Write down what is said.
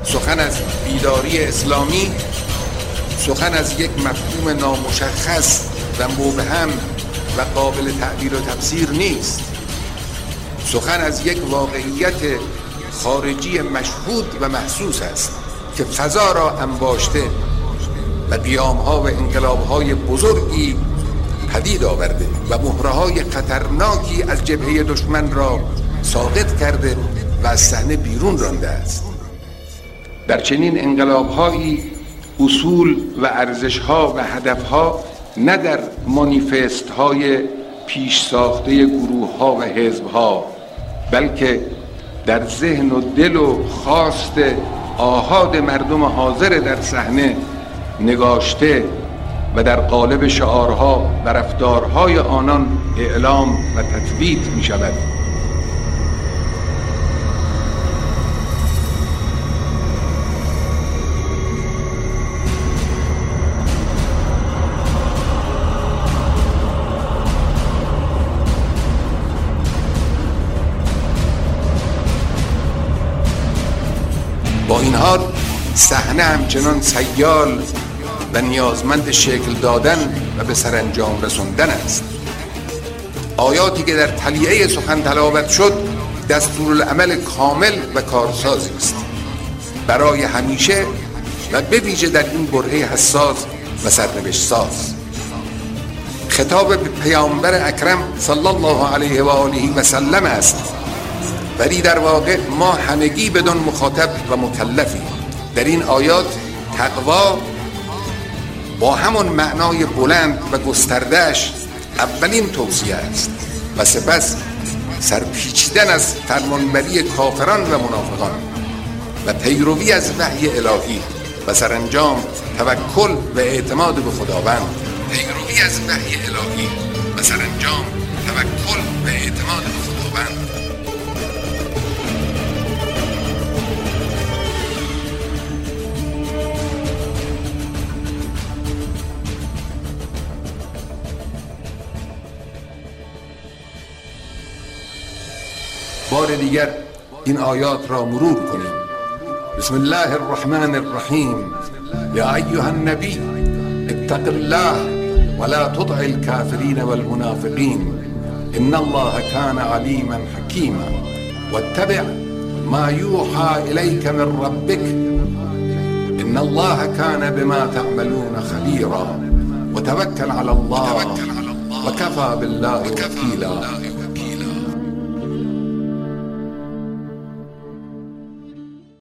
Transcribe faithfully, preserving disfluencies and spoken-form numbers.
سخن از بیداری اسلامی سخن از یک مفهوم نامشخص و مبهم و قابل تعبیر و تفسیر نیست. سخن از یک واقعیت خارجی مشهود و محسوس است که فضا را انباشته و قیام‌ها و انقلاب‌های بزرگی پدید آورده و مهره‌های خطرناکی از جبهه دشمن را ساقط کرده و از صحنه بیرون رانده است. در چنین انقلاب‌هایی اصول و ارزش‌ها و هدف‌ها نه در مانیفست‌های پیش ساخته گروه‌ها و حزب‌ها، بلکه در ذهن و دل و خواست آحاد مردم حاضر در صحنه نگاشته و در قالب شعارها و رفتارهای آنان اعلام و تثبیت می شود. با این حال صحنه همچنان سیال و نیازمند شکل دادن و به سرانجام رساندن است. آیاتی که در تلیعه سخن تلاوت شد دستورالعمل کامل و کارسازی است برای همیشه و به ویژه در این برهه حساس و سرنوشت ساز. خطاب به پیامبر اکرم صلی الله علیه و آله و سلم است، ولی در واقع ما همگی بدون مخاطب و مکلفیم. در این آیات تقوا با همون معنای بلند و گستردهش اولین توصیه است و سپس سرپیچیدن از فرمانبری کافران و منافقان و پیروی از وحی الهی و سرانجام توکل و اعتماد به خداوند. پیروی از وحی الهی و سرانجام توکل و اعتماد به خداوند. بار دیگر این آیات را مرور کنیم. بسم الله الرحمن الرحیم. یا ایها النبی اتق الله ولا تطع الكافرین والمنافقین ان الله كان علیما حکیما واتبع ما یوحى الیک من ربک ان الله كان بما تعملون خبیرا وتوکل علی الله وكفى بالله وکیلا.